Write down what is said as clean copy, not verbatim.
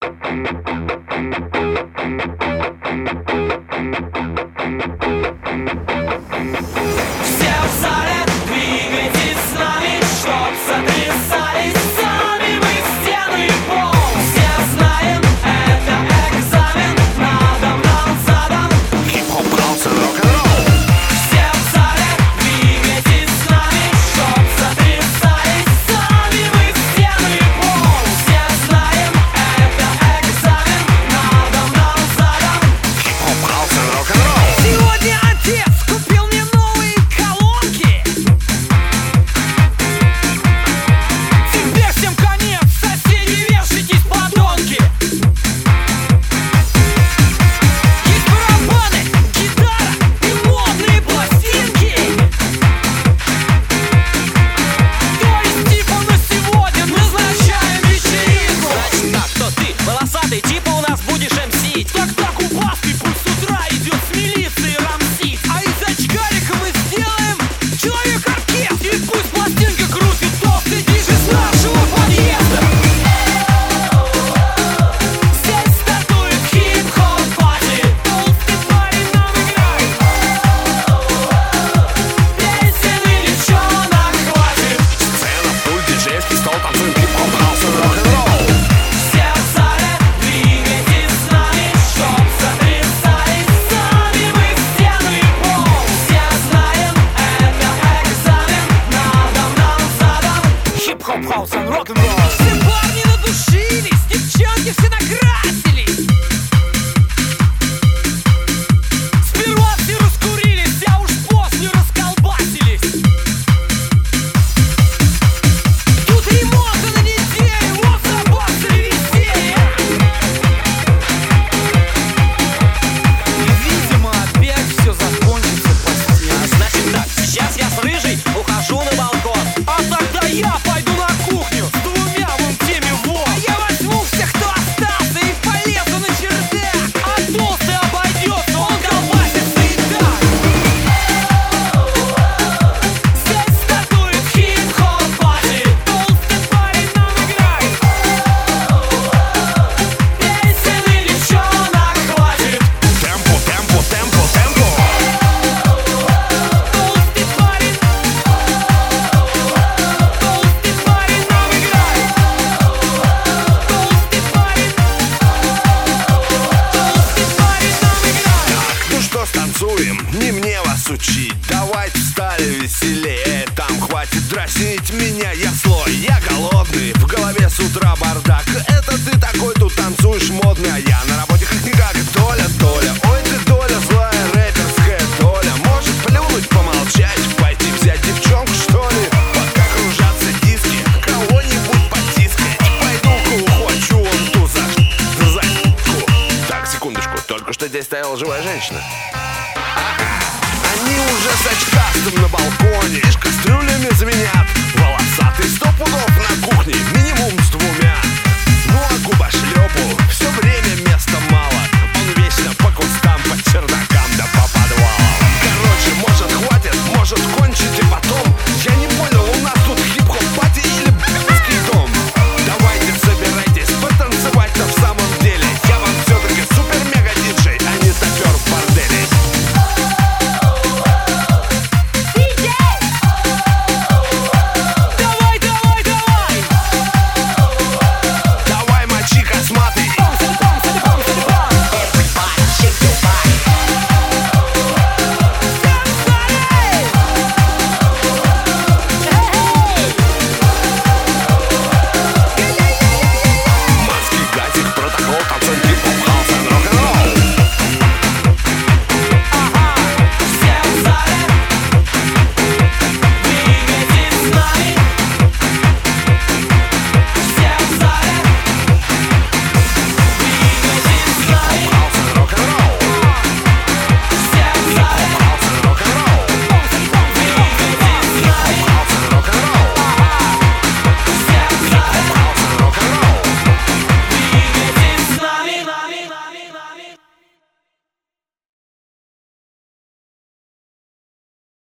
Все в зале, двигайтесь с нами, чтоб сотрясались сами мы стены и пол. Все знаем, это экзамен, надо нам задан Хип-хоп, хаус и рок-н-ролл. Все в зале, двигайтесь с нами, чтоб сотрясались сами мы стены и пол. Все знаем, это экзамен, надо нам задан Хип-хоп, хаус и рок-н-ролл. Сегодня отец купил мне новые колонки. Теперь всем конец, соседи, вешайтесь, подонки. Есть барабаны, гитара и модные пластинки. То есть типа на сегодня назначаем вечеринку. Значит так, кто ты? Волосатый, типа у нас будешь МСить. Так, упаский, пусть с утра идет с милицией рамсить. А из очкарика мы сделаем человек-оркестр. И пусть пластинка крутит толстый диджей с нашего подъезда. Здесь стартует хип-хоп-пати. Толстый парень нам играет. Песен и девчонок хватит. Сцена, пульт, диджейский стол, танцуем хип-хоп, хаус и рок-н-ролл. Все в зале, двигайтесь с нами, чтоб сотрясались сами мы стены и пол. Все знаем, это экзамен, надо нам задан Хип-хоп, хаус и рок-н-ролл. Все парни надушились, девчонки все накрасились. Сперва все раскурились, а уж после расколбасились. Тут ремонта на неделю, вот забацали веселье. Видимо, опять все закончится постельно. Значит так, сейчас я с рыжей ухожу на балкон. А тогда я пойду на кухню с двумя вон теми вот. Я возьму всех, кто остался, и полезу на чердак. А толстый обойдется, он колбасится и так. Здесь стартует хип-хоп-пати. Толстый парень нам играет. Песен и девчонок хватит. Темпо, темпо, темпо, темпо. Толстый парень. Толстый парень нам играет. Толстый парень. Толстый парень нам играет. Ну что, станцуем, не мне вас учить. Давайте встали веселее. Там хватит дразнить меня, я злой, я голодный. В голове с утра бардак. Это ты такой тут танцуешь модный, а я на работе как-никак. Доля, доля, ой ты доля, злая рэперская доля. Может плюнуть, помолчать, пойти взять девчонку, что ли? Пока кружатся диски, кого-нибудь потискать. Пойду-ка ухвачу вон ту за задку. Так, секундочку, только что здесь стояла живая женщина. Они уже с очкастым на балконе, лишь кастрюлями звенят. Волосатый 100 пудов на кухне, минимум с двумя.